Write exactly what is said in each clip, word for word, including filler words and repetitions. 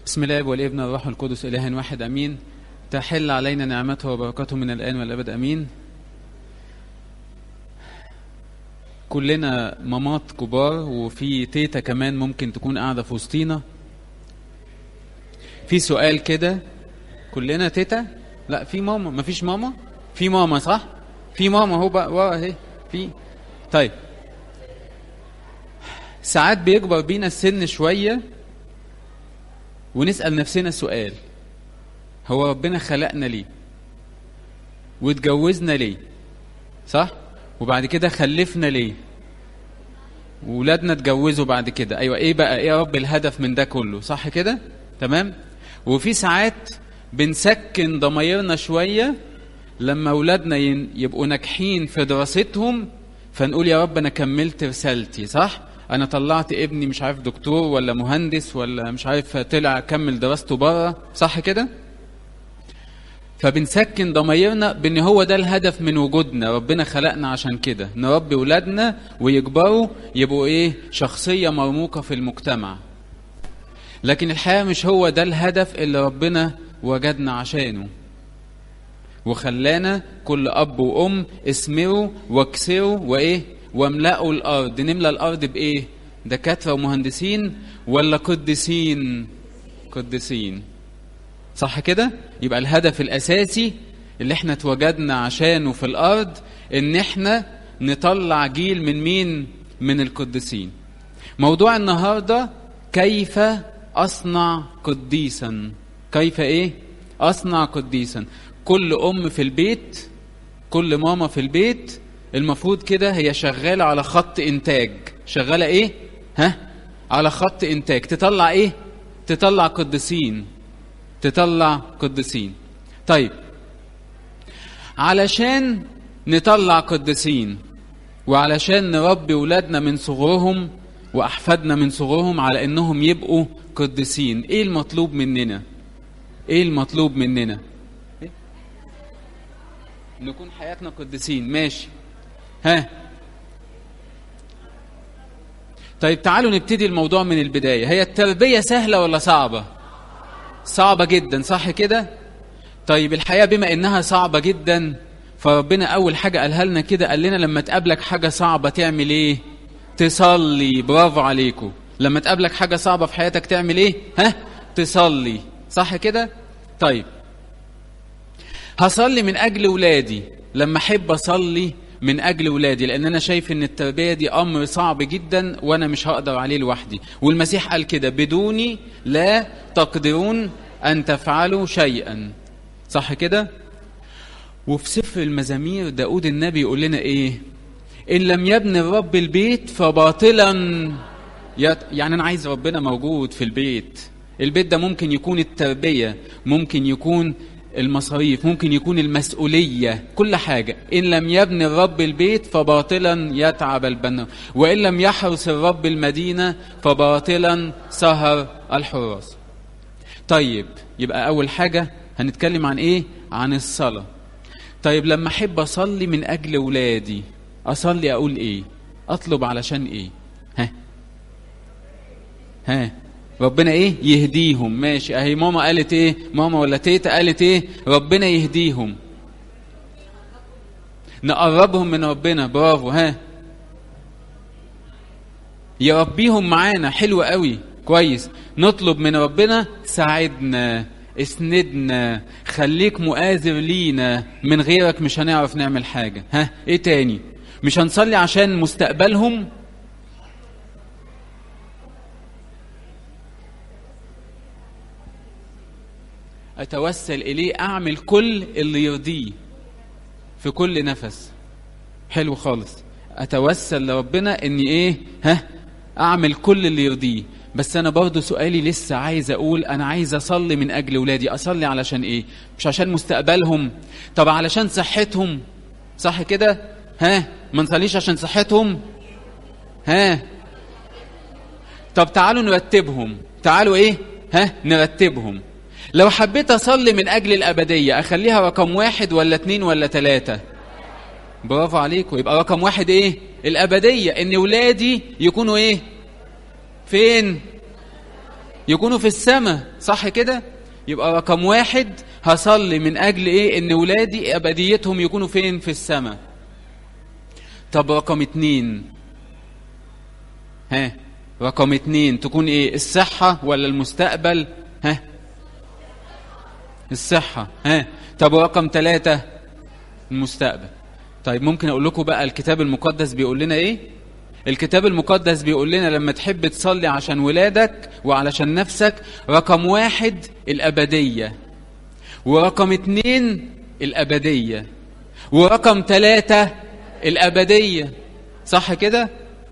بسم الله والابن والروح القدس إله واحد أمين. تحل علينا نعمته وبركاته من الآن والأبد أمين. كلنا مامات كبار وفي تيتا كمان ممكن تكون قاعدة في وسطينا. في سؤال كده، كلنا تيتا؟ لا، في ماما. مفيش ماما؟ في ماما صح؟ في ماما هو بقى ورا اهي. في طيب، ساعات بيكبر بينا السن شوية ونسأل نفسنا سؤال: هو ربنا خلقنا ليه؟ واتجوزنا ليه؟ صح؟ وبعد كده خلفنا ليه؟ وولادنا اتجوزوا بعد كده. ايوه، ايه بقى ايه يا رب الهدف من ده كله؟ صح كده؟ تمام. وفي ساعات بنسكن ضمايرنا شوية لما اولادنا يبقوا ناجحين في دراستهم، فنقول يا رب انا كملت رسالتي. صح؟ انا طلعت ابني مش عارف دكتور ولا مهندس ولا مش عارف طلع كمل دراسته بره. صح كده؟ فبنسكن ضمايرنا بان هو ده الهدف من وجودنا، ربنا خلقنا عشان كده، نربي ولادنا ويكبروا يبقوا ايه؟ شخصية مرموقة في المجتمع. لكن الحقيقة مش هو ده الهدف اللي ربنا وجدنا عشانه، وخلانا كل اب وام اسمروا واكسروا وايه واملأوا الارض. نملى الارض بايه؟ دكاترة ومهندسين ولا قديسين؟ قديسين. صح كده؟ يبقى الهدف الاساسي اللي احنا اتوجدنا عشانه في الارض ان احنا نطلع جيل من مين؟ من القديسين. موضوع النهاردة: كيف اصنع قديسا. كيف ايه؟ اصنع قديسا. كل ام في البيت، كل ماما في البيت المفروض كده هي شغالة على خط انتاج. شغالة ايه؟ ها؟ على خط انتاج. تطلع ايه؟ تطلع قديسين. تطلع قديسين. طيب، علشان نطلع قديسين وعلشان نربي ولادنا من صغرهم واحفادنا من صغرهم على انهم يبقوا قديسين، ايه المطلوب مننا؟ ايه المطلوب مننا؟ إيه؟ نكون حياتنا قديسين. ماشي. ها؟ طيب تعالوا نبتدي الموضوع من البداية. هي التربية سهلة ولا صعبة؟ صعبة جدا. صح كده؟ طيب الحقيقة بما انها صعبة جدا، فربنا اول حاجة قالها لنا كده، قال لنا لما تقابلك حاجة صعبة تعمل ايه؟ تصلي. برافو عليكم. لما تقابلك حاجة صعبة في حياتك تعمل ايه؟ ها؟ تصلي. صح كده؟ طيب، هصلي من اجل ولادي. لما احب اصلي من اجل ولادي لان انا شايف ان التربية دي امر صعب جدا وانا مش هقدر عليه لوحدي، والمسيح قال كده: بدوني لا تقدرون ان تفعلوا شيئا. صح كده؟ وفي سفر المزامير داود النبي يقول لنا ايه؟ ان لم يبني الرب البيت فباطلا يت... يعني انا عايز ربنا موجود في البيت. البيت ده ممكن يكون التربية، ممكن يكون المصاريف، ممكن يكون المسؤولية، كل حاجة. إن لم يبني الرب البيت فباطلا يتعب البنا، وإن لم يحرس الرب المدينة فباطلا سهر الحراس. طيب، يبقى أول حاجة هنتكلم عن إيه؟ عن الصلاة. طيب لما أحب أصلي من أجل ولادي، أصلي أقول إيه؟ أطلب علشان إيه؟ ها؟ ها؟ ربنا ايه؟ يهديهم. ماشي. اهي ماما قالت ايه؟ ماما ولا تيتا قالت ايه؟ ربنا يهديهم. نقربهم من ربنا. برافو. ها؟ يربيهم معانا. حلو قوي. كويس. نطلب من ربنا: ساعدنا، اسندنا، خليك مؤازر لينا، من غيرك مش هنعرف نعمل حاجة. ها؟ ايه تاني؟ مش هنصلي عشان مستقبلهم؟ أتوسل إليه، أعمل كل اللي يرضيه في كل نفس. حلو خالص. أتوسل لربنا إني إيه؟ ها؟ أعمل كل اللي يرضيه. بس أنا برضو سؤالي لسه عايز أقول: أنا عايز أصلي من أجل ولادي. أصلي علشان إيه؟ مش عشان مستقبلهم؟ طب علشان صحتهم؟ صح كده؟ ها؟ ما نصليش عشان صحتهم؟ ها؟ طب تعالوا نرتبهم. تعالوا إيه؟ ها؟ نرتبهم. لو حبيت أصلي من أجل الأبدية، أخليها رقم واحد ولا اتنين ولا تلاتة؟ برافو عليكم. يبقى رقم واحد إيه؟ الأبدية. إن ولادي يكونوا إيه؟ فين؟ يكونوا في السماء، صح كده؟ يبقى رقم واحد هصلي من أجل إيه؟ إن ولادي أبديتهم يكونوا فين؟ في السماء. طب رقم اتنين، ها رقم اتنين تكون إيه؟ الصحة ولا المستقبل؟ ها الصحة. ها طب رقم ثلاثة المستقبل. طيب ممكن أقول لكم بقى الكتاب المقدس بيقول لنا إيه؟ الكتاب المقدس بيقول لنا لما تحب تصلي عشان ولادك وعلشان نفسك، رقم واحد الأبدية، ورقم اتنين الأبدية، ورقم ثلاثة الأبدية، صح كده؟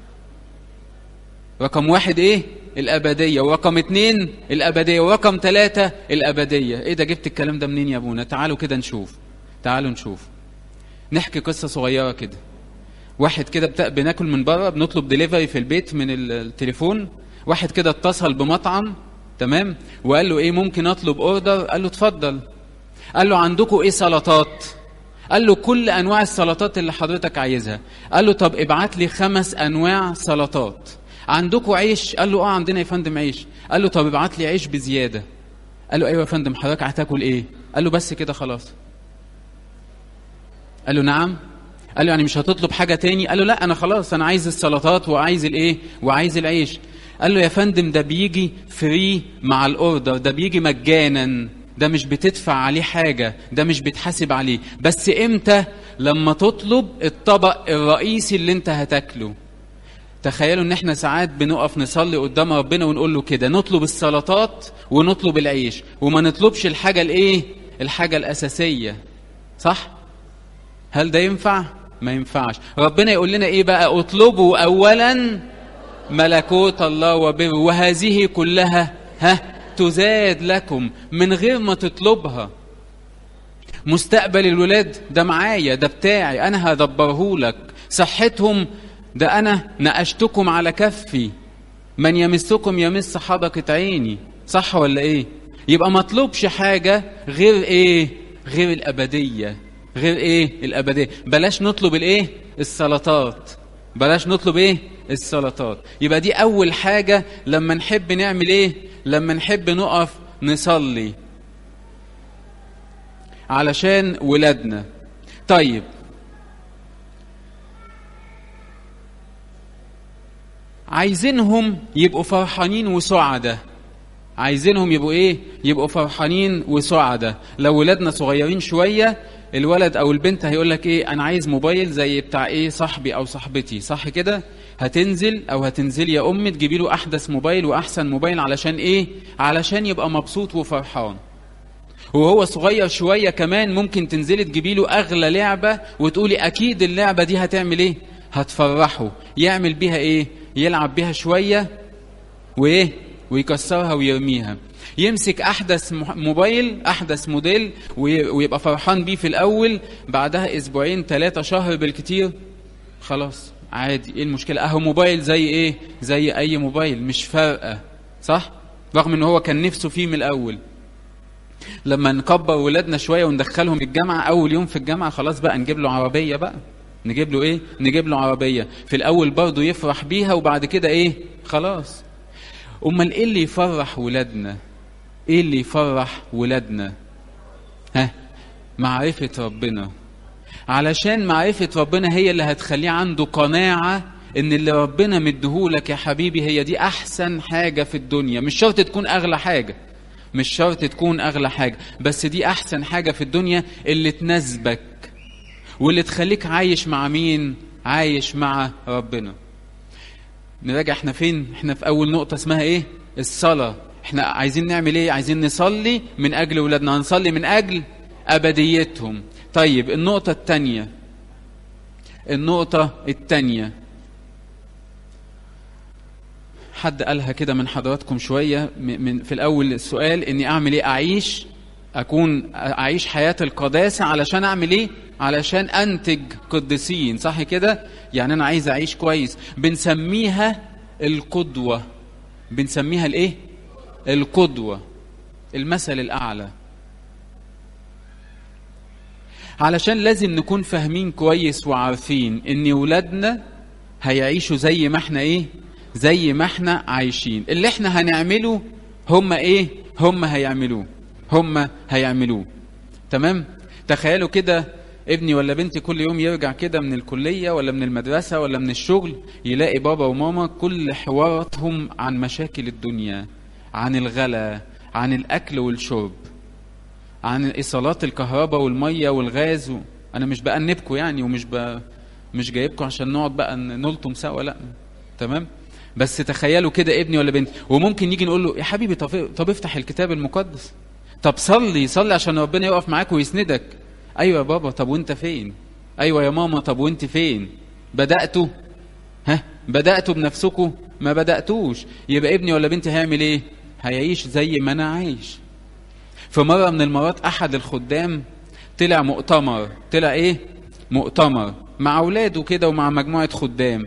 رقم واحد ايه؟ الأبدية، ورقم اتنين الأبدية، ورقم ثلاثة الأبدية. ايه ده جبت الكلام ده منين يا ابونا؟ تعالوا كده نشوف، تعالوا نشوف نحكي قصة صغيرة كده. واحد كده بناكل من بره، بنطلب ديليفري في البيت من التليفون. واحد كده اتصل بمطعم، تمام، وقال له ايه ممكن اطلب اوردر؟ قال له اتفضل. قال له عندكم ايه سلطات؟ قال له كل انواع السلطات اللي حضرتك عايزها. قال له طب ابعت لي خمس انواع سلطات. عندكم عيش؟ قال له اه عندنا يا فندم عيش. قال له طب ابعت لي عيش بزياده. قال له ايوه يا فندم، حضرتك هتاكل ايه؟ قال له بس كده خلاص. قال له نعم. قال له يعني مش هتطلب حاجه تاني؟ قال له لا انا خلاص انا عايز السلطات وعايز الايه وعايز العيش. قال له يا فندم ده بيجي فري مع الاوردر، ده بيجي مجانا، ده مش بتدفع عليه حاجه، ده مش بتحاسب عليه، بس امتى؟ لما تطلب الطبق الرئيسي اللي انت هتاكله. تخيلوا ان احنا ساعات بنقف نصلي قدام ربنا ونقول له كده، نطلب السلطات ونطلب العيش وما نطلبش الحاجه الايه الحاجه الاساسيه، صح؟ هل ده ينفع؟ ما ينفعش. ربنا يقول لنا ايه بقى؟ اطلبوا اولا ملكوت الله وبره وهذه كلها ها تزاد لكم، من غير ما تطلبها. مستقبل الولاد ده معايا، ده بتاعي، انا هدبره لك. صحتهم ده انا نقشتكم على كفي، من يمسكم يمس حدقة عيني، صح ولا ايه؟ يبقى ما اطلبش حاجة غير ايه؟ غير الابدية، غير ايه؟ الابدية. بلاش نطلب الايه؟ السلطات، بلاش نطلب ايه؟ السلطات. يبقى دي اول حاجة لما نحب نعمل ايه؟ لما نحب نقف نصلي علشان ولادنا. طيب عايزينهم يبقوا فرحانين وسعدة، عايزينهم يبقوا ايه؟ يبقوا فرحانين وسعدة. لو ولادنا صغيرين شوية، الولد او البنت هيقول لك ايه؟ انا عايز موبايل زي بتاع ايه صاحبي او صاحبتي، صح كده؟ هتنزل او هتنزل يا ام تجيبي له احدث موبايل واحسن موبايل، علشان ايه؟ علشان يبقى مبسوط وفرحان. وهو صغير شوية كمان ممكن تنزلي تجيبي له اغلى لعبة وتقولي اكيد اللعبة دي هتعمل ايه؟ هتفرحه. يعمل بيها ايه؟ يلعب بيها شوية وايه؟ ويكسرها ويرميها. يمسك احدث موبايل، احدث موديل، ويبقى فرحان بيه في الاول، بعدها اسبوعين ثلاثة شهر بالكتير خلاص عادي، ايه المشكلة؟ اهو موبايل زي ايه؟ زي اي موبايل، مش فارقة، صح؟ رغم ان هو كان نفسه فيه من الاول. لما نكبر ولادنا شوية وندخلهم الجامعة، اول يوم في الجامعة خلاص بقى نجيب له عربية بقى، نجيب له ايه؟ نجيب له عربية. في الاول برضه يفرح بيها وبعد كده ايه؟ خلاص. امال ايه اللي يفرح ولادنا؟ ايه اللي يفرح ولادنا؟ ها؟ معرفة ربنا. علشان معرفة ربنا هي اللي هتخليه عنده قناعة ان اللي ربنا مديهولك يا حبيبي هي دي احسن حاجة في الدنيا. مش شرط تكون اغلى حاجة، مش شرط تكون اغلى حاجة، بس دي احسن حاجة في الدنيا اللي تناسبك واللي تخليك عايش مع مين؟ عايش مع ربنا. نراجع احنا فين؟ احنا في اول نقطة اسمها ايه؟ الصلاة. احنا عايزين نعمل ايه؟ عايزين نصلي من اجل ولادنا، هنصلي من اجل ابديتهم. طيب النقطة التانية، النقطة التانية حد قالها كده من حضراتكم شوية من في الاول السؤال، اني اعمل ايه؟ اعيش اكون اعيش حياة القداسة. علشان اعمل ايه؟ علشان انتج قديسين، صح كده؟ يعني انا عايز اعيش كويس. بنسميها القدوة، بنسميها الايه؟ القدوة، المثل الاعلى. علشان لازم نكون فاهمين كويس وعارفين ان ولادنا هيعيشوا زي ما احنا ايه؟ زي ما احنا عايشين. اللي احنا هنعمله هم ايه هم هيعملوه هم هيعملوه تمام. تخيلوا كده ابني ولا بنتي كل يوم يرجع كده من الكلية ولا من المدرسة ولا من الشغل، يلاقي بابا وماما كل حواراتهم عن مشاكل الدنيا، عن الغلا، عن الأكل والشرب، عن إيصالات الكهرباء والمية والغاز. و... أنا مش بأنبكم يعني، ومش ب... مش جايبكم عشان نقعد بقى نلطم سوا، لا تمام. بس تخيلوا كده ابني ولا بنتي، وممكن يجي نقول له يا حبيبي طب, طب افتح الكتاب المقدس، طب صلي صلي عشان ربنا يقف معاك ويسندك. ايوه يا بابا، طب وانت فين؟ ايوه يا ماما، طب وانت فين؟ بدأتوا؟ ها بدأتوا بنفسكم؟ ما بدأتوش. يبقى ابني ولا بنتي هيعمل ايه؟ هيعيش زي ما انا عايش. في مرة من المرات احد الخدام طلع مؤتمر، طلع ايه مؤتمر مع اولاده كده ومع مجموعة خدام،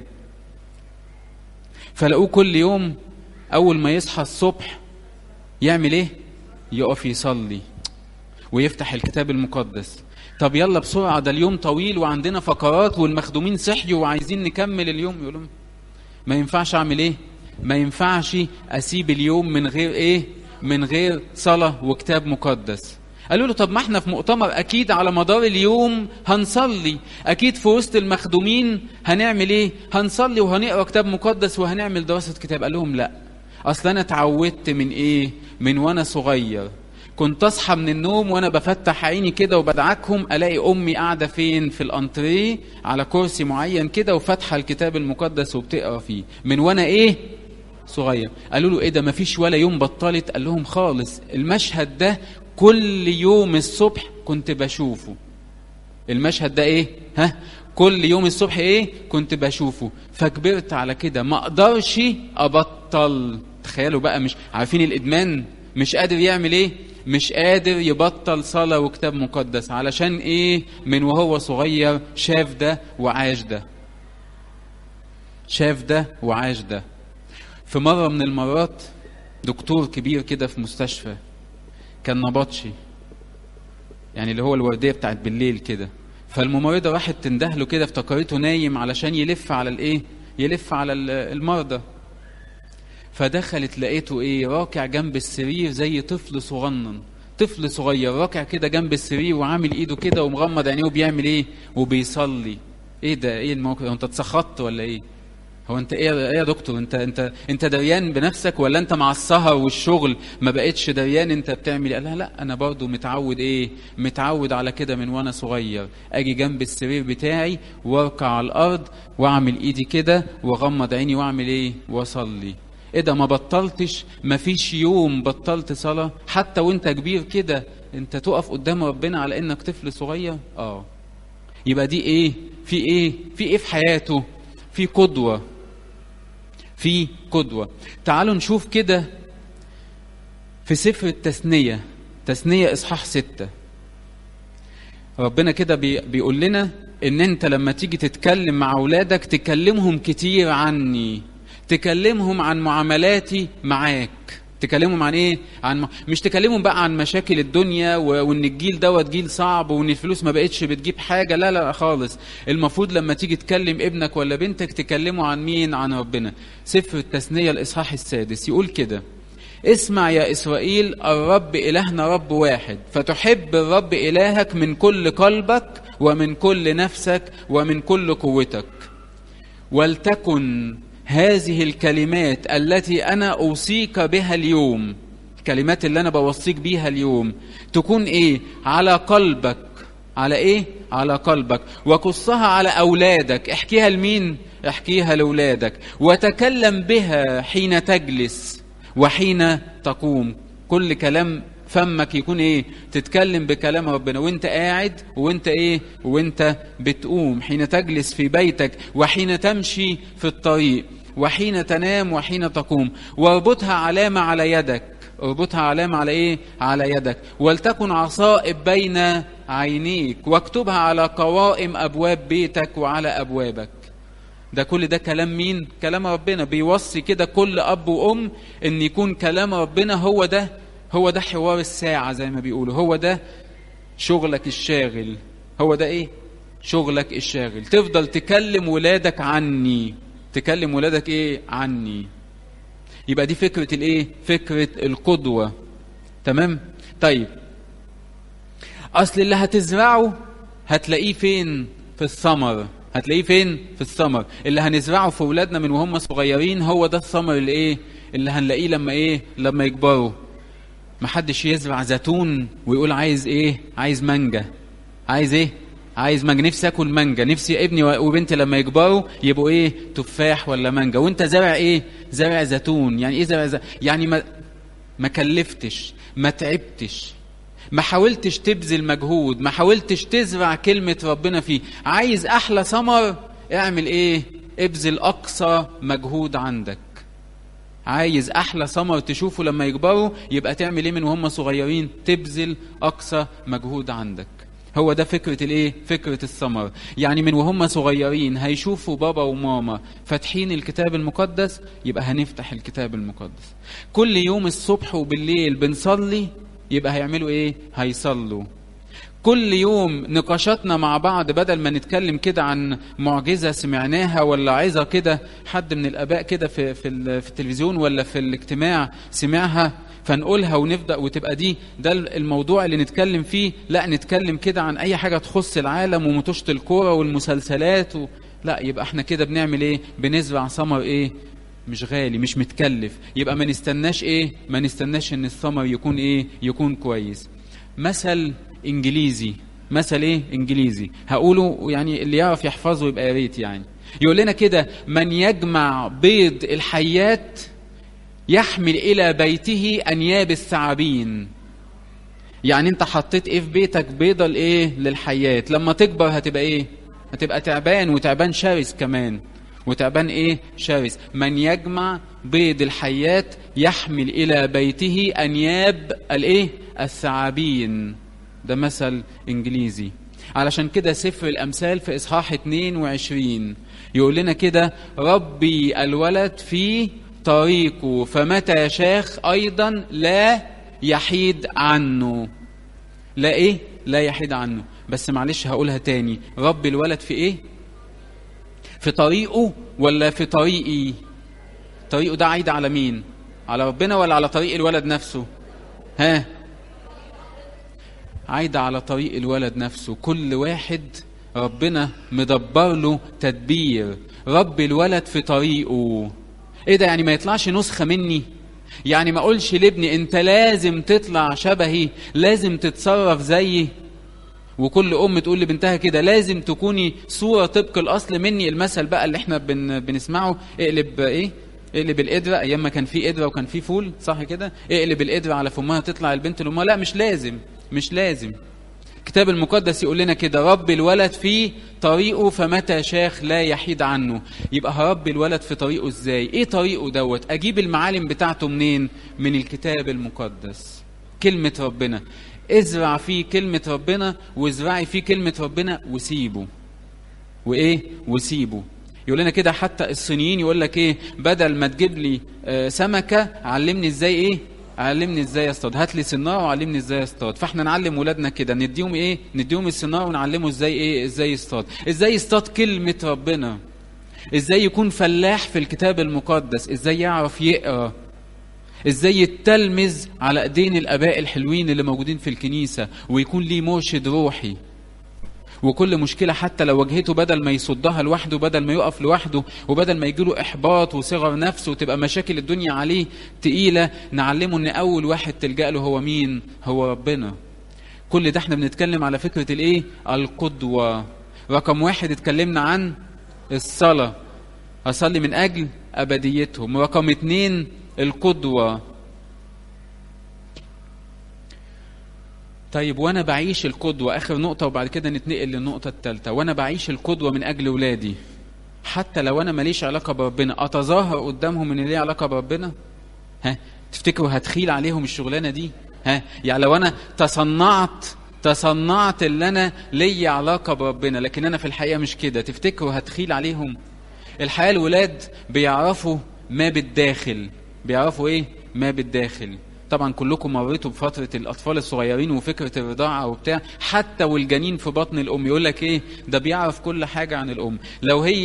فلقوه كل يوم اول ما يصحى الصبح يعمل ايه؟ يقف يصلي ويفتح الكتاب المقدس. طب يلا بسرعة، ده اليوم طويل وعندنا فقرات والمخدومين صحيوا وعايزين نكمل اليوم. يقولون ما ينفعش. اعمل ايه؟ ما ينفعش اسيب اليوم من غير ايه؟ من غير صلاة وكتاب مقدس. قالوا له طب ما احنا في مؤتمر، اكيد على مدار اليوم هنصلي، اكيد في وسط المخدومين هنعمل ايه؟ هنصلي وهنقرا كتاب مقدس وهنعمل دراسة كتاب. قال لهم لا، اصل انا اتعودت من ايه؟ من وانا صغير كنت اصحى من النوم وانا بفتح عيني كده وبدعكهم، الاقي امي قاعده فين؟ في الانتريه على كرسي معين كده وفاتحه الكتاب المقدس وبتقرا فيه من وانا ايه؟ صغير. قالوا له ايه ده مفيش ولا يوم بطلت؟ قال لهم خالص، المشهد ده كل يوم الصبح كنت بشوفه. المشهد ده ايه؟ ها كل يوم الصبح ايه؟ كنت بشوفه، فكبرت على كده ما اقدرش ابطل. تخيلوا بقى، مش عارفين الادمان؟ مش قادر يعمل ايه؟ مش قادر يبطل صلاة وكتاب مقدس. علشان ايه؟ من وهو صغير شاف ده وعاش ده، شاف ده وعاش ده. في مرة من المرات دكتور كبير كده في مستشفى كان نبطشي، يعني اللي هو الوردية بتاعت بالليل كده، فالممرضة راحت تندهله كده، افتكرته نايم علشان يلف على الايه؟ يلف على المرضى. فدخلت لقيته ايه؟ راكع جنب السرير زي طفل صغنن، طفل صغير راكع كده جنب السرير وعامل ايده كده ومغمض عينيه وبيعمل ايه؟ وبيصلي. ايه ده؟ ايه الموقف؟ انت اتسخطت ولا ايه؟ هو انت ايه ايه يا دكتور؟ انت انت انت دريان بنفسك ولا انت مع السهر والشغل ما بقتش دريان انت بتعمل ايه؟ لا لا، انا برضو متعود ايه؟ متعود على كده من وانا صغير، اجي جنب السرير بتاعي واركع على الارض واعمل ايدي كده واغمض عيني واعمل ايه؟ واصلي. ايه ده ما بطلتش؟ ما فيش يوم بطلت صلاة؟ حتى وانت كبير كده انت تقف قدام ربنا على انك طفل صغير؟ اه. يبقى دي ايه؟ في ايه؟ في ايه في حياته؟ في قدوة، في قدوة. تعالوا نشوف كده في سفر التثنية، تثنية اصحاح ستة. ربنا كده بي بيقول لنا ان انت لما تيجي تتكلم مع اولادك تكلمهم كتير عني، تكلمهم عن معاملاتي معاك. تكلمهم عن ايه؟ عن م... مش تكلمهم بقى عن مشاكل الدنيا و... وان الجيل دوت جيل صعب وان الفلوس ما بقتش بتجيب حاجة. لا لا خالص. المفروض لما تيجي تكلم ابنك ولا بنتك تكلمه عن مين؟ عن ربنا. سفر التثنية الاصحاح السادس يقول كده: اسمع يا إسرائيل، الرب إلهنا رب واحد، فتحب الرب إلهك من كل قلبك ومن كل نفسك ومن كل قوتك. ولتكن هذه الكلمات التي أنا أوصيك بها اليوم، الكلمات اللي أنا بوصيك بيها اليوم تكون إيه؟ على قلبك. على إيه؟ على قلبك. وقصها على أولادك. احكيها لمين؟ احكيها لأولادك. وتكلم بها حين تجلس وحين تقوم. كل كلام فمك يكون ايه؟ تتكلم بكلام ربنا وانت قاعد وانت ايه؟ وانت بتقوم، حين تجلس في بيتك وحين تمشي في الطريق وحين تنام وحين تقوم. واربطها علامة على يدك. اربطها علامة على ايه؟ على يدك. ولتكن عصائب بين عينيك، واكتبها على قوائم ابواب بيتك وعلى ابوابك. ده كل ده كلام مين؟ كلام ربنا. بيوصي كده كل اب وام ان يكون كلام ربنا هو ده، هو ده حوار الساعة زي ما بيقولوا، هو ده شغلك الشاغل. هو ده ايه؟ شغلك الشاغل. تفضل تكلم ولادك عني. تكلم ولادك ايه؟ عني. يبقى دي فكرة الايه؟ فكرة القدوة. تمام؟ طيب اصل اللي هتزرعه هتلاقيه فين؟ في الثمر. هتلاقيه فين؟ في الثمر. اللي هنزرعه في اولادنا من وهم صغيرين هو ده الثمر اللي ايه؟ اللي هنلاقيه لما ايه؟ لما يكبروا. محدش يزرع زيتون ويقول عايز ايه؟ عايز مانجا. عايز ايه؟ عايز مانجا. نفسي اكل مانجا، نفسي ابني وبنتي لما يكبروا يبقوا ايه؟ تفاح ولا مانجا. وانت زارع ايه؟ زارع زيتون. يعني ايه زارع زيتون؟ يعني ما ما كلفتش، ما تعبتش، ما حاولتش تبذل مجهود، ما حاولتش تزرع كلمة ربنا فيه. عايز احلى ثمر، اعمل ايه؟ ابذل اقصى مجهود عندك. عايز احلى ثمر تشوفه لما يكبروا، يبقى تعمل ايه من وهم صغيرين؟ تبذل اقصى مجهود عندك. هو ده فكرة الايه؟ فكرة الثمر. يعني من وهم صغيرين هيشوفوا بابا وماما فاتحين الكتاب المقدس، يبقى هنفتح الكتاب المقدس. كل يوم الصبح وبالليل بنصلي، يبقى هيعملوا ايه؟ هيصلوا. كل يوم نقاشاتنا مع بعض، بدل ما نتكلم كده عن معجزة سمعناها ولا عظة كده حد من الآباء كده في في في التلفزيون ولا في الاجتماع سمعها فنقولها ونبدأ وتبقى دي ده الموضوع اللي نتكلم فيه، لا نتكلم كده عن أي حاجة تخص العالم ومطوشة الكورة والمسلسلات و... لا، يبقى احنا كده بنعمل ايه؟ بنزرع ثمر ايه؟ مش غالي، مش متكلف. يبقى ما نستناش ايه؟ ما نستناش ان الثمر يكون ايه؟ يكون كويس. مثل انجليزي، مثل ايه؟ انجليزي هقوله، يعني اللي يعرف يحفظه يبقى يا ريت. يعني يقول لنا كده: من يجمع بيض الحيات يحمل الى بيته انياب الثعابين. يعني انت حطيت ايه في بيتك؟ بيضه لايه؟ للحيات. لما تكبر هتبقى ايه؟ هتبقى تعبان، وتعبان شرس كمان، وتعبان ايه؟ شرس. من يجمع بيض الحيات يحمل الى بيته انياب الايه؟ الثعابين. ده مثل انجليزي. علشان كده سفر الامثال في اصحاح اتنين وعشرين يقول لنا كده: ربي الولد في طريقه فمتى شاخ ايضا لا يحيد عنه. لا ايه؟ لا يحيد عنه. بس معلش هقولها تاني: ربي الولد في ايه؟ في طريقه ولا في طريقي؟ طريقه ده عايد على مين؟ على ربنا ولا على طريق الولد نفسه؟ ها؟ عايدة على طريق الولد نفسه. كل واحد ربنا مدبر له تدبير. رب الولد في طريقه. ايه ده؟ يعني ما يطلعش نسخة مني؟ يعني ما اقولش لابني انت لازم تطلع شبهي، لازم تتصرف زيي؟ وكل ام تقول لبنتها كده: لازم تكوني صورة طبق الاصل مني. المثل بقى اللي احنا بن بنسمعه: اقلب ايه؟ اقلب القدرة. ايام ما كان في قدرة وكان في فول، صح كده؟ اقلب القدرة على فمها تطلع البنت لامها. لا، مش لازم، مش لازم. الكتاب المقدس يقول لنا كده: رب الولد في طريقه فمتى شاخ لا يحيد عنه. يبقى هربي الولد في طريقه ازاي؟ ايه طريقه دوت؟ اجيب المعالم بتاعته منين؟ من الكتاب المقدس، كلمة ربنا. ازرع فيه كلمة ربنا، وازرعي فيه كلمة ربنا، وسيبه وايه؟ وسيبه. يقول لنا كده حتى الصينيين يقول لك ايه؟ بدل ما تجيب لي آه سمكة، علمني ازاي ايه؟ علمني ازاي اصطاد. هات لي سناره وعلمني ازاي اصطاد. فاحنا نعلم ولادنا كده، نديهم ايه؟ نديهم السناره ونعلمه ازاي ايه؟ ازاي يصطاد. ازاي يصطاد كلمه ربنا. ازاي يكون فلاح في الكتاب المقدس. ازاي يعرف يقرا. ازاي يتلمذ على ايدين الاباء الحلوين اللي موجودين في الكنيسه، ويكون ليه مرشد روحي. وكل مشكلة حتى لو واجهته، بدل ما يصدها لوحده، بدل ما يقف لوحده، وبدل ما يجيله إحباط وصغر نفسه وتبقى مشاكل الدنيا عليه تقيلة، نعلمه إن أول واحد تلجأ له هو مين؟ هو ربنا. كل ده احنا بنتكلم على فكرة الإيه؟ القدوة. رقم واحد اتكلمنا عن الصلاة، أصلي من أجل أبديتهم. رقم اتنين القدوة. طيب وانا بعيش القدوة، اخر نقطة وبعد كده نتنقل للنقطة الثالثة. وانا بعيش القدوة من اجل ولادي، حتى لو انا ماليش علاقة بربنا، اتظاهر قدامهم ان ليه علاقة بربنا؟ ها؟ تفتكروا هتخيل عليهم الشغلانة دي؟ ها؟ يعني لو انا تصنعت تصنعت اللي انا لي علاقة بربنا لكن انا في الحقيقة مش كده، تفتكروا هتخيل عليهم؟ الحقيقة الولاد بيعرفوا ما بالداخل. بيعرفوا ايه؟ ما بالداخل. طبعا كلكم مريتوا بفترة الأطفال الصغيرين وفكرة الرضاعة وبتاع، حتى والجنين في بطن الأم يقول لك إيه؟ ده بيعرف كل حاجة عن الأم. لو هي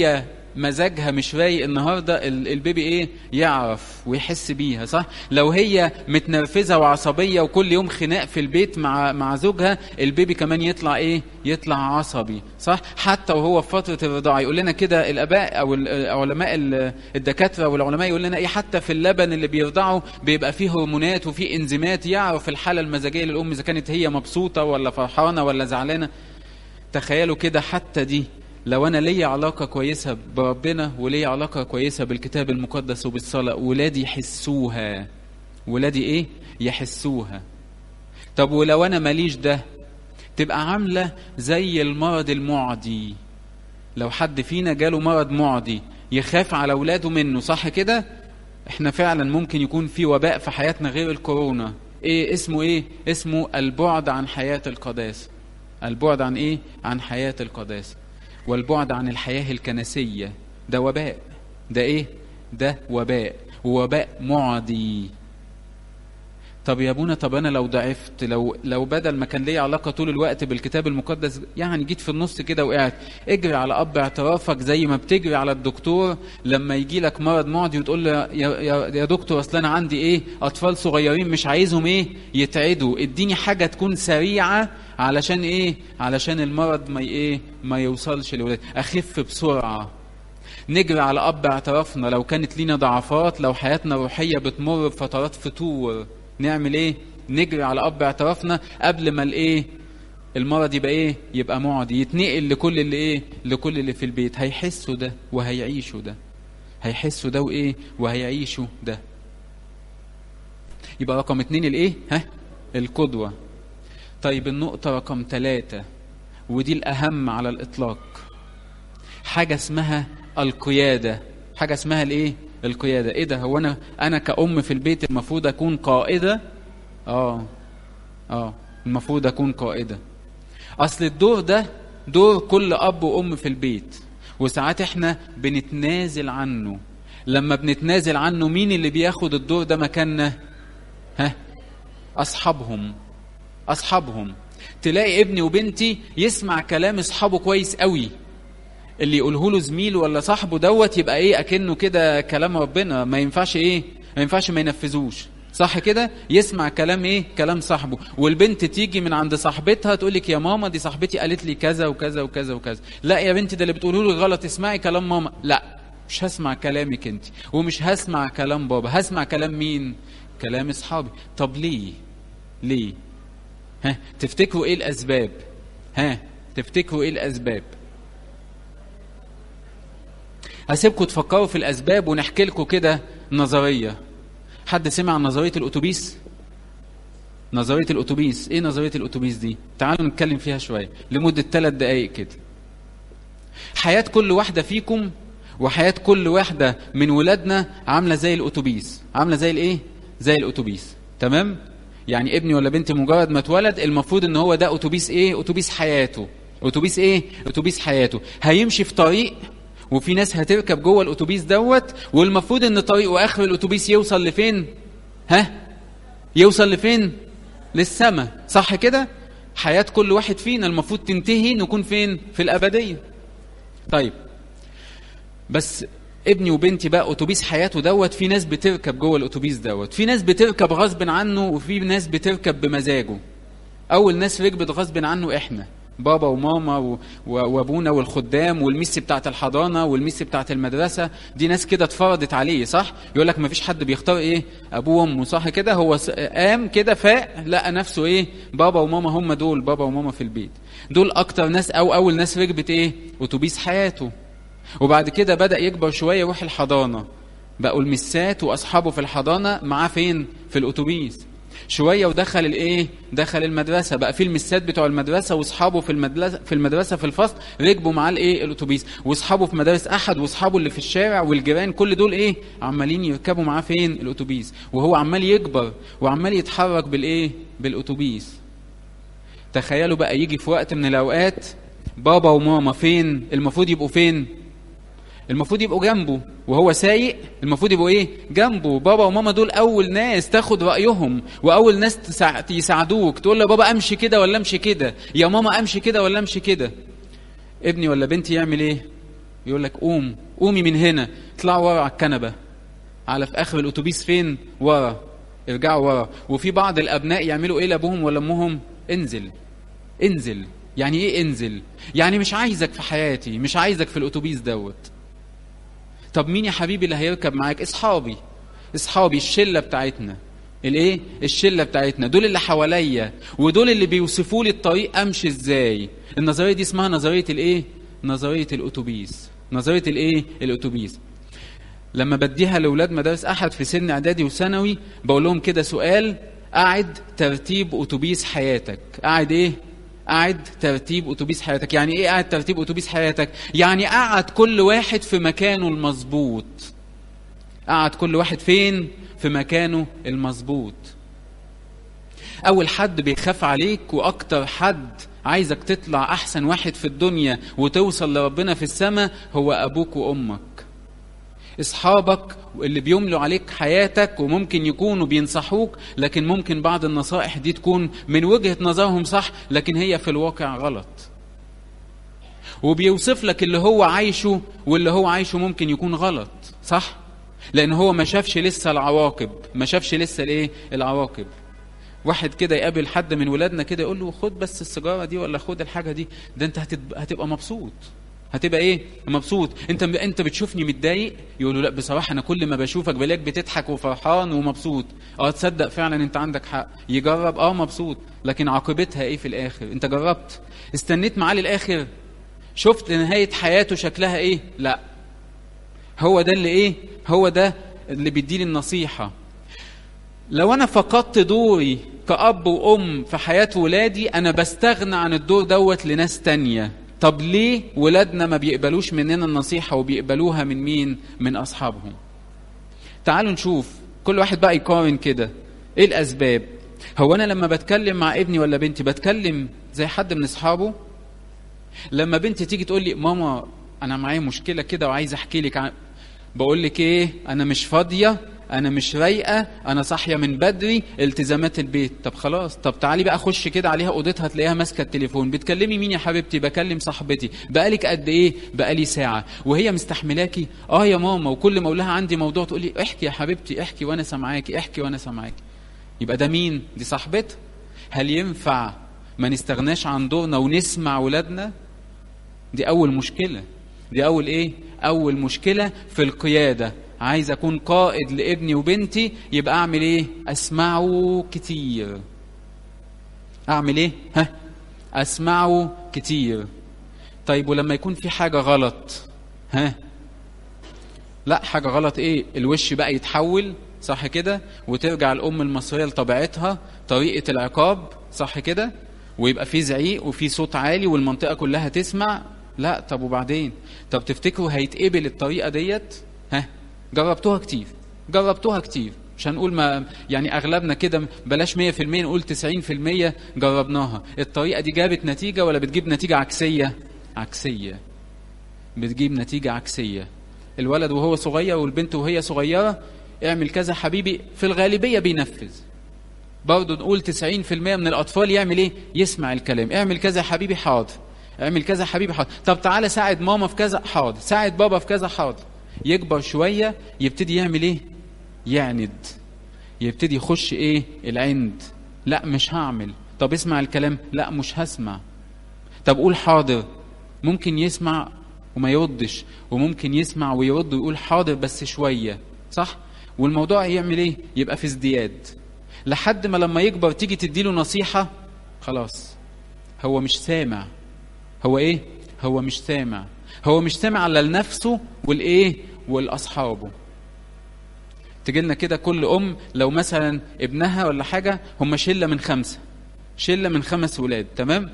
مزاجها مش رايق النهارده، البيبي ايه يعرف ويحس بيها، صح؟ لو هي متنرفزه وعصبيه وكل يوم خناق في البيت مع مع زوجها، البيبي كمان يطلع ايه؟ يطلع عصبي، صح؟ حتى وهو في فتره الرضاعه يقول لنا كده الاباء او العلماء الدكاتره والعلماء يقول لنا ايه، حتى في اللبن اللي بيرضعه بيبقى فيه هرمونات وفيه انزيمات يعرف الحاله المزاجيه للام اذا كانت هي مبسوطه ولا فرحانه ولا زعلانه. تخيلوا كده، حتى دي لو انا ليا علاقه كويسه بربنا وليا علاقه كويسه بالكتاب المقدس وبالصلاه، ولادي يحسوها. ولادي ايه؟ يحسوها. طب ولو انا ماليش ده، تبقى عامله زي المرض المعدي. لو حد فينا جاله مرض معدي يخاف على اولاده منه، صح كده؟ احنا فعلا ممكن يكون في وباء في حياتنا غير الكورونا. ايه اسمه؟ ايه اسمه؟ البعد عن حياه القداسه. البعد عن ايه؟ عن حياه القداسه، والبعد عن الحياة الكنسية. ده وباء. ده ايه؟ ده وباء، ووباء معدي. طب يا ابونا، طب انا لو ضعفت، لو لو بدل ما كان لي علاقة طول الوقت بالكتاب المقدس يعني جيت في النص كده وقعت، اجري على اب اعترافك زي ما بتجري على الدكتور لما يجي لك مرض معدي وتقول له يا, يا, يا دكتور اصل انا عندي ايه اطفال صغيرين مش عايزهم ايه يتعدوا، اديني حاجة تكون سريعة علشان ايه؟ علشان المرض ما ايه ما يوصلش لولاد، اخف بسرعه. نجري على اب اعترافنا لو كانت لينا ضعفات، لو حياتنا الروحيه بتمر بفترات فتور، نعمل ايه؟ نجري على اب اعترافنا قبل ما الايه المرض يبقى ايه يبقى معدي، يتنقل لكل اللي ايه لكل اللي في البيت. هيحسوا ده وهيعيشوا ده، هيحسوا ده وايه وهيعيشوا ده. يبقى رقم اتنين الايه؟ ها القدوه. طيب النقطة رقم ثلاثة، ودي الأهم على الإطلاق، حاجة اسمها القيادة. حاجة اسمها الإيه؟ القيادة. إيه ده؟ هو أنا أنا كأم في البيت المفروض أكون قائدة؟ آه آه المفروض أكون قائدة. أصل الدور ده دور كل أب وأم في البيت، وساعات إحنا بنتنازل عنه. لما بنتنازل عنه مين اللي بياخد الدور ده مكاننا؟ ها؟ أصحابهم. أصحابهم. تلاقي ابني وبنتي يسمع كلام أصحابه كويس قوي، اللي يقوله له زميله ولا صاحبه دوت يبقى إيه أكنه كده كلام ربنا، ما ينفعش إيه ما ينفعش ما ينفذوش، صح كده؟ يسمع كلام إيه كلام صاحبه. والبنت تيجي من عند صاحبتها تقول لك يا ماما دي صاحبتي قالت لي كذا وكذا وكذا وكذا، لا يا بنتي ده اللي بتقوله لي غلط، اسمعي كلام ماما. لا، مش هسمع كلامك انت، ومش هسمع كلام بابا، هسمع كلام مين؟ كلام اصحابي. طب ليه؟ ليه؟ ها تفتكروا ايه الاسباب؟ ها تفتكروا ايه الاسباب؟ هسيبكم تفكروا في الاسباب ونحكي لكم كده نظريه. حد سمع عن نظريه الاتوبيس؟ نظريه الاتوبيس. ايه نظريه الاتوبيس دي؟ تعالوا نتكلم فيها شويه لمده ثلاث دقائق كده. حياه كل واحده فيكم وحياه كل واحده من ولادنا عامله زي الاتوبيس. عامله زي الايه؟ زي الاتوبيس. تمام؟ يعني ابني ولا بنتي مجرد ما اتولد المفروض ان هو ده اتوبيس ايه؟ اتوبيس حياته. اتوبيس ايه؟ اتوبيس حياته. هيمشي في طريق وفي ناس هتركب جوه الاتوبيس دوت، والمفروض ان طريق واخر الاتوبيس يوصل لفين؟ ها؟ يوصل لفين؟ للسماء، صح كده؟ حياة كل واحد فينا المفروض تنتهي نكون فين؟ في الابدية. طيب بس ابني وبنتي بقى اتوبيس حياته دوت، في ناس بتركب جوه الاتوبيس دوت، في ناس بتركب غصب عنه وفي ناس بتركب بمزاجه. اول ناس ركبت غصب عنه احنا، بابا وماما و... و... وابونا والخدام والميس بتاعت الحضانه والميس بتاعت المدرسه. دي ناس كده اتفرضت عليه، صح؟ يقول لك ما فيش حد بيختار ايه ابوه وامه، صح كده؟ هو قام كده فاق لقى نفسه ايه؟ بابا وماما هم دول، بابا وماما في البيت دول اكتر ناس او اول ناس ركبت ايه؟ اتوبيس حياته. وبعد كده بدأ يكبر شوية يروح الحضانة، بقوا المسات وأصحابه في الحضانة معاه فين؟ في الأتوبيس. شوية ودخل الإيه؟ دخل المدرسة، بقى في المسات بتوع المدرسة وأصحابه في المدرسة في المدرسة في الفصل ركبوا معاه الإيه؟ الأتوبيس، وأصحابه في مدارس أحد وأصحابه اللي في الشارع والجيران كل دول إيه؟ عمالين يركبوا معاه فين؟ الأتوبيس، وهو عمال يكبر وعمال يتحرك بالإيه؟ بالأتوبيس. تخيلوا بقى يجي في وقت من الأوقات بابا وماما فين؟ المفروض يبقوا فين؟ المفروض يبقوا جنبه وهو سايق، المفروض يبقوا ايه؟ جنبه. بابا وماما دول اول ناس تاخد رايهم واول ناس تساع... يساعدوك، تقول له بابا امشي كده ولا امشي كده، يا ماما امشي كده ولا امشي كده. ابني ولا بنتي يعمل ايه؟ يقول لك قوم قومي من هنا، اطلعوا ورا على الكنبه، على في اخر الاتوبيس فين؟ ورا، ارجعوا ورا. وفي بعض الابناء يعملوا ايه لابوهم ولا امهم؟ انزل انزل. يعني ايه انزل؟ يعني مش عايزك في حياتي، مش عايزك في الاتوبيس دوت. طب مين يا حبيبي اللي هيركب معاك؟ اصحابي، اصحابي الشله بتاعتنا، الايه؟ الشله بتاعتنا، دول اللي حواليا، ودول اللي بيوصفوا لي الطريق امشي ازاي. النظريه دي اسمها نظريه الايه؟ نظريه الاتوبيس. نظريه الايه؟ الاتوبيس. لما بديها لاولاد مدارس احد في سن اعدادي وثانوي بقول لهم كده سؤال: قاعد ترتيب اتوبيس حياتك. قاعد ايه؟ قاعد ترتيب اتوبيس حياتك. يعني ايه قاعد ترتيب اتوبيس حياتك؟ يعني قاعد كل واحد في مكانه المظبوط. قاعد كل واحد فين؟ في مكانه المظبوط. اول حد بيخاف عليك واكتر حد عايزك تطلع احسن واحد في الدنيا وتوصل لربنا في السماء هو ابوك وامك. اصحابك اللي بيملوا عليك حياتك وممكن يكونوا بينصحوك، لكن ممكن بعض النصائح دي تكون من وجهة نظرهم صح، لكن هي في الواقع غلط. وبيوصف لك اللي هو عايشه، واللي هو عايشه ممكن يكون غلط، صح؟ لان هو ما شافش لسه العواقب، ما شافش لسه الايه؟ العواقب. واحد كده يقابل حد من ولادنا كده يقول له خد بس السيجاره دي ولا خد الحاجه دي، ده انت هتبقى مبسوط. هتبقى ايه؟ مبسوط. انت انت بتشوفني متضايق؟ يقول له لا بصراحه انا كل ما بشوفك بلاقيك بتضحك وفرحان ومبسوط. اه تصدق فعلا انت عندك حق. يجرب، اه مبسوط، لكن عاقبتها ايه في الاخر؟ انت جربت؟ استنيت معاه للاخر؟ شفت نهايه حياته شكلها ايه؟ لا. هو ده اللي ايه؟ هو ده اللي بيديني النصيحه. لو انا فقدت دوري كأب وأم في حياة ولادي، انا بستغنى عن الدور دوت لناس تانية. طب ليه ولادنا ما بيقبلوش مننا النصيحة وبيقبلوها من مين؟ من أصحابهم. تعالوا نشوف كل واحد بقى يقارن كده ايه الأسباب. هو أنا لما بتكلم مع ابني ولا بنتي بتكلم زي حد من أصحابه؟ لما بنتي تيجي تقول لي ماما أنا معايا مشكلة كده وعايز أحكي لك عن... بقول لك ايه؟ أنا مش فاضية، أنا مش رايقة، أنا صاحية من بدري، التزامات البيت. طب خلاص، طب تعالي بقى خش كده عليها أوضتها تلاقيها ماسكة التليفون. بتكلمي مين يا حبيبتي؟ بكلم صاحبتي. بقالك قد إيه؟ بقالي ساعة. وهي مستحملاكي؟ آه يا ماما. وكل ما أقول لها عندي موضوع تقول لي احكي يا حبيبتي، احكي وأنا سامعاكي، احكي وأنا سامعاكي. يبقى ده مين؟ دي صاحبتها. هل ينفع ما نستغناش عن دورنا ونسمع ولادنا؟ دي أول مشكلة. دي أول إيه؟ أول مشكلة في القيادة. عايز أكون قائد لابني وبنتي، يبقى أعمل إيه؟ أسمعه كتير. أعمل إيه؟ ها؟ أسمعه كتير. طيب ولما يكون في حاجة غلط؟ ها؟ لا حاجة غلط إيه؟ الوش بقى يتحول، صح كده؟ وترجع الأم المصرية لطبيعتها، طريقة العقاب، صح كده؟ ويبقى في زعيق وفي صوت عالي والمنطقة كلها تسمع. لا. طب وبعدين؟ طب تفتكروا هيتقبل الطريقة ديت؟ ها؟ جربتوها كتير، جربتوها كتير. مش هنقول ما يعني اغلبنا كده، بلاش مية في المية نقول تسعين في المية جربناها. الطريقة دي جابت نتيجة ولا بتجيب نتيجة عكسية؟ عكسية. بتجيب نتيجة عكسية. الولد وهو صغير والبنت وهي صغيرة، اعمل كذا حبيبي، في الغالبية بينفذ. برضو نقول تسعين في المية من الأطفال يعمل ايه؟ يسمع الكلام. اعمل كذا حبيبي، حاضر. اعمل كذا حبيبي، حاضر. طب تعالى ساعد ماما في كذا، حاضر. ساعد بابا في كذا، حاضر. يكبر شوية يبتدي يعمل ايه؟ يعند. يبتدي يخش ايه؟ العند. لا مش هعمل. طب اسمع الكلام، لا مش هسمع. طب قول حاضر. ممكن يسمع وما يردش، وممكن يسمع ويرد ويقول حاضر بس شوية، صح؟ والموضوع يعمل ايه؟ يبقى في ازدياد، لحد ما لما يكبر تيجي تديله نصيحة خلاص هو مش سامع. هو ايه؟ هو مش سامع. هو مش سامع على لنفسه والايه؟ والاصحابه. تجيلنا كده كل ام لو مثلا ابنها ولا حاجه، هم شله من خمسه، شله من خمس ولاد، تمام؟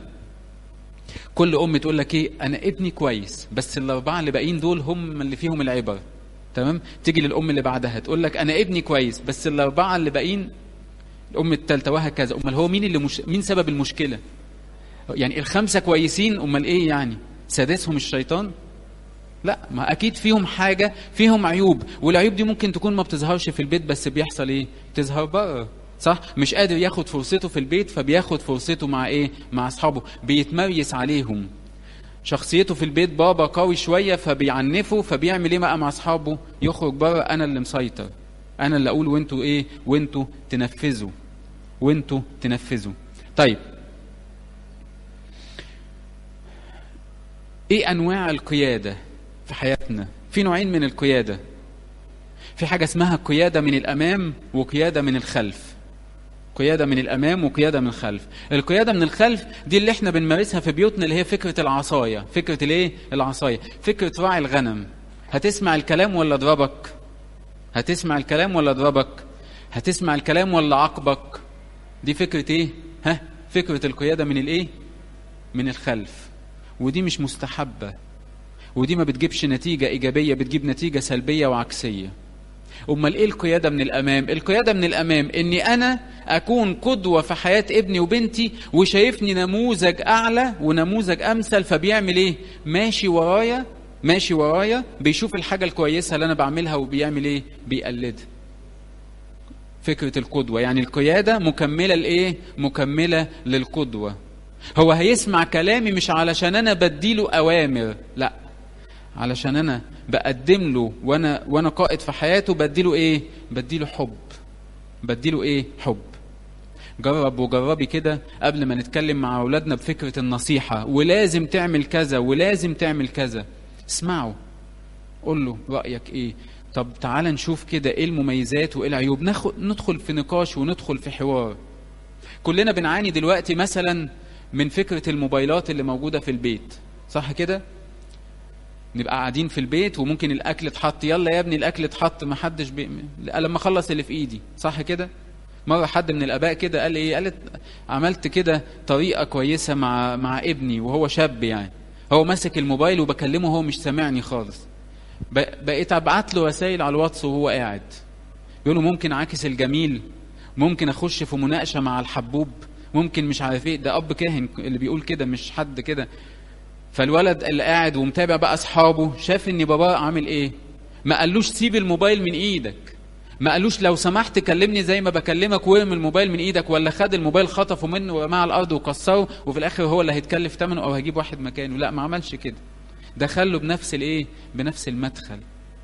كل ام تقول لك ايه؟ انا ابني كويس بس الاربعه اللي باقيين دول هم اللي فيهم العبر، تمام؟ تيجي للام اللي بعدها تقول لك انا ابني كويس بس الاربعه اللي باقيين، الام الثالثه وهكذا. امال هو مين اللي مش... مين سبب المشكله؟ يعني الخمسه كويسين، امال ايه يعني؟ سادسهم الشيطان؟ لا، ما اكيد فيهم حاجه، فيهم عيوب، والعيوب دي ممكن تكون ما بتظهرش في البيت بس بيحصل ايه؟ بتظهر بره، صح؟ مش قادر ياخد فرصته في البيت فبياخد فرصته مع ايه؟ مع اصحابه، بيتميز عليهم. شخصيته في البيت بابا قوي شوية فبيعنفه، فبيعمل ايه بقى مع اصحابه؟ يخرج بره، انا اللي مسيطر، انا اللي اقول وانتوا ايه، وانتوا تنفذوا، وانتوا تنفذوا. طيب ايه انواع القيادة في حياتنا؟ في نوعين من القيادة. في حاجة اسمها قيادة من الامام وقيادة من الخلف. قيادة من الامام وقيادة من الخلف. القيادة من الخلف دي اللي احنا بنمارسها في بيوتنا، اللي هي فكرة العصاية. فكرة الايه؟ العصاية. فكرة راعي الغنم. هتسمع الكلام ولا اضربك؟ هتسمع الكلام ولا اضربك؟ هتسمع الكلام ولا عاقبك؟ دي فكرة ايه؟ ها؟ فكرة القيادة من الايه؟ من الخلف. ودي مش مستحبة، ودي ما بتجيبش نتيجة ايجابية، بتجيب نتيجة سلبية وعكسية. امال ايه القيادة من الامام؟ القيادة من الامام اني انا اكون قدوة في حياة ابني وبنتي، وشايفني نموذج اعلى ونموذج امثل، فبيعمل ايه؟ ماشي ورايا، ماشي ورايا، بيشوف الحاجة الكويسة اللي انا بعملها وبيعمل ايه؟ بيقلدها. فكرة القدوة، يعني القيادة مكملة لايه؟ مكملة للقدوة. هو هيسمع كلامي مش علشان انا بديله اوامر، لا، علشان انا بقدم له، وانا وانا قائد في حياته بديله ايه؟ بديله حب. بديله ايه؟ حب. جرب وجربي كده قبل ما نتكلم مع اولادنا بفكرة النصيحة، ولازم تعمل كذا ولازم تعمل كذا. اسمعوا، قول له رأيك ايه؟ طب تعال نشوف كده ايه المميزات وايه العيوب، ناخد ندخل في نقاش وندخل في حوار. كلنا بنعاني دلوقتي مثلا من فكرة الموبايلات اللي موجودة في البيت، صح كده؟ نبقى قاعدين في البيت وممكن الاكل اتحط، يلا يا ابني الاكل اتحط، ما حدش بي... لما اخلص اللي في ايدي، صح كده؟ مره حد من الاباء كده قال ايه، قالت عملت كده طريقه كويسه مع مع ابني وهو شاب، يعني هو ماسك الموبايل وبكلمه وهو مش سامعني خالص، ب... بقيت ابعت له رسائل على الواتس وهو قاعد، بيقول له ممكن عاكس الجميل، ممكن اخش في مناقشه مع الحبوب، ممكن مش عارف ايه. ده اب كاهن اللي بيقول كده، مش حد كده. فالولد اللي قاعد ومتابع بقى اصحابه شاف ان باباه عامل ايه، ما قالوش سيب الموبايل من ايدك، ما قالوش لو سمحت كلمني زي ما بكلمك وارمي الموبايل من ايدك، ولا خد الموبايل خطفه منه ورماه على الارض وكسره، وفي الاخر هو اللي هيتكلف ثمنه او هيجيب واحد مكانه. لا، ما عملش كده، دخله بنفس الايه، بنفس المدخل.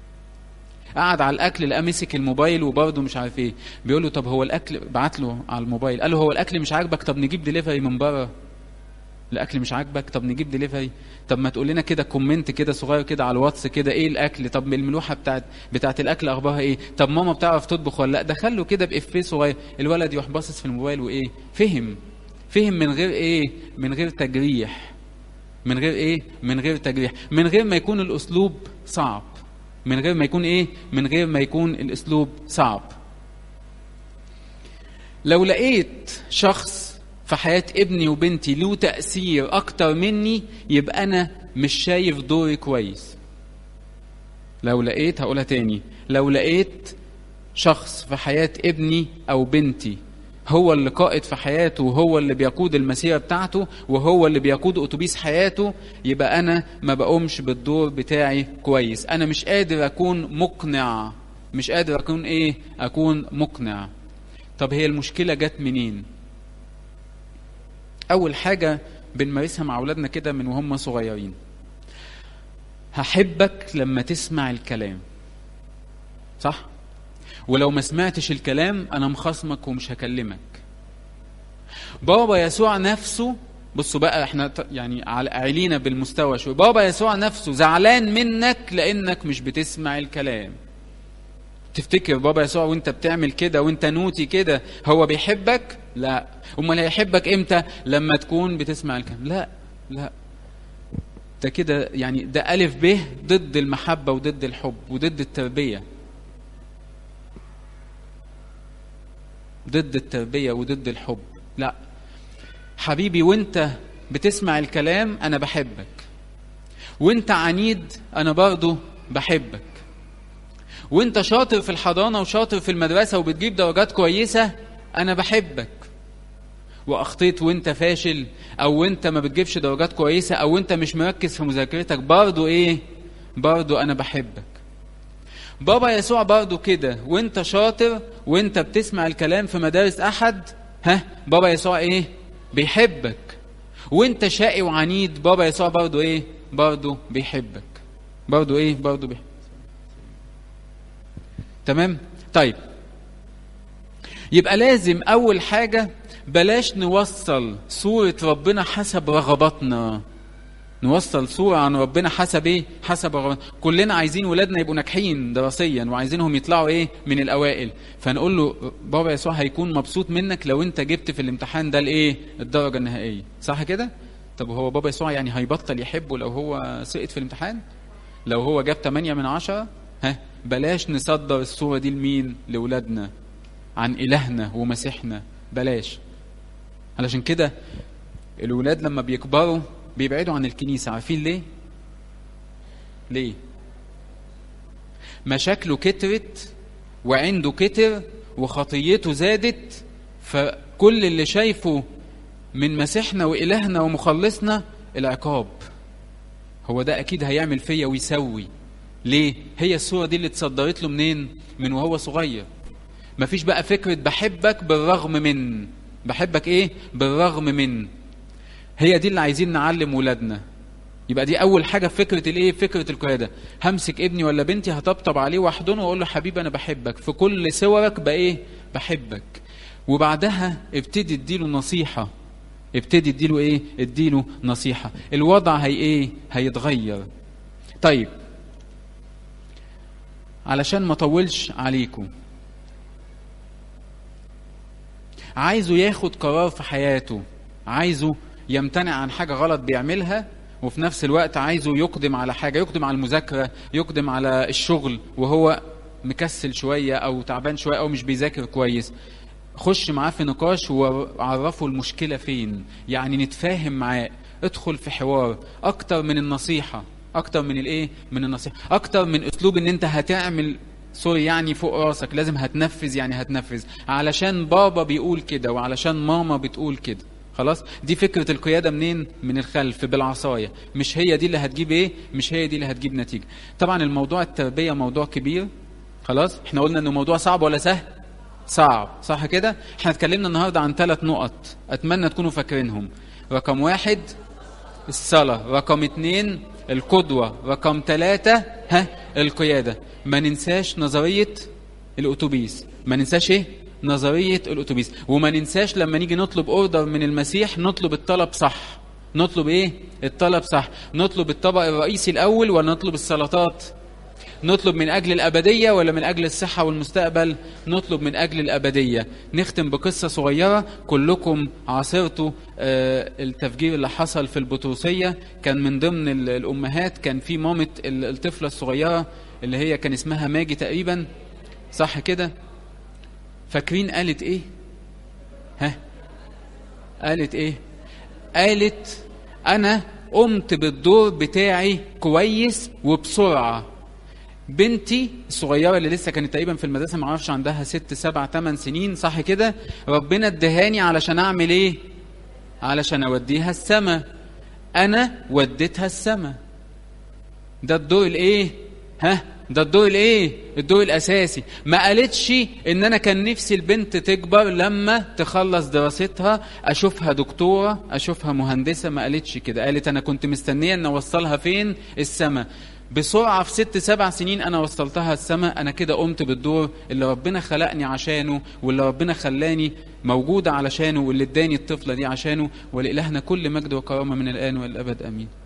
قعد على الاكل لقى مسك الموبايل وبرضه مش عارف ايه، بيقول له طب هو الاكل، بعت له على الموبايل قال له هو الاكل مش عاجبك، طب نجيب دليفري من بره. الاكل مش عاجبك، طب نجيب دليفري. طب ما تقول لنا كده كومنت كده صغير كده على الواتس كده ايه الاكل، طب الملوحه بتاعت بتاعت الاكل اخبارها ايه، طب ماما بتعرف تطبخ ولا لا. دخله كده بافيه صغير، الولد يروح باصص في الموبايل وايه، فهم فهم من غير ايه، من غير تجريح، من غير ايه، من غير تجريح، من غير ما يكون الاسلوب صعب، من غير ما يكون ايه، من غير ما يكون الاسلوب صعب. لو لقيت شخص في حياة ابني وبنتي له تأثير أكتر مني، يبقى أنا مش شايف دوري كويس. لو لقيت، هقولها تاني، لو لقيت شخص في حياة ابني أو بنتي هو اللي قائد في حياته، وهو اللي بيقود المسيرة بتاعته، وهو اللي بيقود أتوبيس حياته، يبقى أنا ما بقومش بالدور بتاعي كويس. أنا مش قادر أكون مقنع، مش قادر أكون إيه، أكون مقنع. طب هي المشكلة جت منين؟ أول حاجة بنمارسها مع أولادنا كده من وهم صغيرين، هحبك لما تسمع الكلام، صح؟ ولو ما سمعتش الكلام أنا مخصمك ومش هكلمك. بابا يسوع نفسه، بصوا بقى احنا يعني علينا بالمستوى شوي، بابا يسوع نفسه زعلان منك لأنك مش بتسمع الكلام. تفتكر بابا يسوع وانت بتعمل كده وانت نوتي كده هو بيحبك؟ لا. امال هيحبك امتى؟ لما تكون بتسمع الكلام. لا لا، ده كده يعني ده ألف ب ضد المحبة وضد الحب وضد التربية، ضد التربية وضد الحب. لا حبيبي، وانت بتسمع الكلام انا بحبك، وانت عنيد انا برضو بحبك، وانت شاطر في الحضانة وشاطر في المدرسة وبتجيب درجات كويسة انا بحبك، واخطيت وانت فاشل او وانت ما بتجيبش درجات كويسة او وانت مش مركز في مذاكرتك برضو ايه، برضو انا بحبك. بابا يسوع برضو كده، وانت شاطر وانت بتسمع الكلام في مدارس احد، ها بابا يسوع ايه، بيحبك. وانت شقي وعنيد بابا يسوع برضو ايه؟ برضو بيحبك. برضو ايه؟ برضو بيحبك. تمام؟ طيب يبقى لازم اول حاجة بلاش نوصل صورة ربنا حسب رغباتنا. نوصل صورة عن ربنا حسب ايه؟ حسب رغباتنا. كلنا عايزين ولادنا يبقوا ناجحين دراسيا وعايزينهم يطلعوا ايه؟ من الاوائل. فنقول له بابا يسوع هيكون مبسوط منك لو انت جبت في الامتحان ده الايه؟ الدرجة النهائية. صح كده؟ طب هو بابا يسوع يعني هيبطل يحبه لو هو سقط في الامتحان؟ لو هو جاب تمانية من عشرة؟ ها؟ بلاش نصدر الصورة دي لمين؟ لولادنا عن إلهنا ومسيحنا. بلاش. علشان كده الولاد لما بيكبروا بيبعدوا عن الكنيسة. عارفين ليه؟ ليه؟ مشاكله كترت وعنده كتر وخطيته زادت، فكل اللي شايفه من مسيحنا وإلهنا ومخلصنا العقاب. هو ده أكيد هيعمل فيا ويسوي. ليه؟ هي الصورة دي اللي اتصدرت له منين؟ من وهو صغير. مفيش بقى فكرة بحبك بالرغم من. بحبك ايه؟ بالرغم من. هي دي اللي عايزين نعلم ولادنا. يبقى دي اول حاجة في فكرة الايه؟ فكرة القيادة. همسك ابني ولا بنتي هطبطب عليه واحضنه واقول له حبيبي انا بحبك في كل صورك بايه؟ بحبك. وبعدها ابتدي اديله نصيحة. ابتدي اديله ايه؟ اديله نصيحة. الوضع هي ايه؟ هيتغير. طيب علشان ما اطولش عليكم، عايزه ياخد قرار في حياته، عايزه يمتنع عن حاجة غلط بيعملها، وفي نفس الوقت عايزه يقدم على حاجة، يقدم على المذاكرة، يقدم على الشغل وهو مكسل شوية أو تعبان شوية أو مش بيذاكر كويس. خش معاه في نقاش وعرفه المشكلة فين، يعني نتفاهم معاه. ادخل في حوار أكتر من النصيحة، أكتر من الإيه؟ من النصيحة، أكتر من أسلوب إن أنت هتعمل سوري يعني فوق راسك، لازم هتنفذ يعني هتنفذ علشان بابا بيقول كده وعلشان ماما بتقول كده. خلاص؟ دي فكرة القيادة منين؟ من الخلف بالعصاية. مش هي دي اللي هتجيب ايه؟ مش هي دي اللي هتجيب نتيجة. طبعا الموضوع التربية موضوع كبير. خلاص؟ احنا قلنا انه موضوع صعب ولا سهل؟ صعب. صح كده؟ احنا اتكلمنا النهاردة عن ثلاث نقط اتمنى تكونوا فاكرينهم. رقم واحد الصلاة، رقم اتنين القدوة، رقم ثلاثة ها القيادة. ما ننساش نظرية الأتوبيس. ما ننساش ايه؟ نظرية الأتوبيس. وما ننساش لما نيجي نطلب اوردر من المسيح نطلب الطلب صح. نطلب ايه؟ الطلب صح. نطلب الطبق الرئيسي الأول ولا نطلب السلطات؟ نطلب من أجل الأبدية ولا من أجل الصحة والمستقبل؟ نطلب من أجل الأبدية. نختم بقصة صغيرة. كلكم عاصرتوا آه التفجير اللي حصل في البطرسية. كان من ضمن الأمهات كان في مامة الطفلة الصغيرة اللي هي كان اسمها ماجي تقريبا. صح كده؟ فاكرين قالت ايه؟ ها؟ قالت ايه؟ قالت أنا قمت بالدور بتاعي كويس وبسرعة. بنتي الصغيرة اللي لسه كانت تقريبا في المدرسة، ما اعرفش عندها ست سبع تمن سنين، صح كده؟ ربنا ادهاني علشان اعمل ايه؟ علشان اوديها السما. انا وديتها السما. ده الدور الايه؟ ها؟ ده الدور الايه؟ الدور الاساسي. ما قالتش ان انا كان نفسي البنت تكبر لما تخلص دراستها اشوفها دكتورة اشوفها مهندسة. ما قالتش كده. قالت انا كنت مستنية ان اوصلها فين؟ السما. بسرعة في ست سبع سنين أنا وصلتها السماء. أنا كده قمت بالدور اللي ربنا خلقني عشانه واللي ربنا خلاني موجودة علشانه واللي اداني الطفلة دي عشانه. ولإلهنا كل مجد وكرامة من الآن والأبد آمين.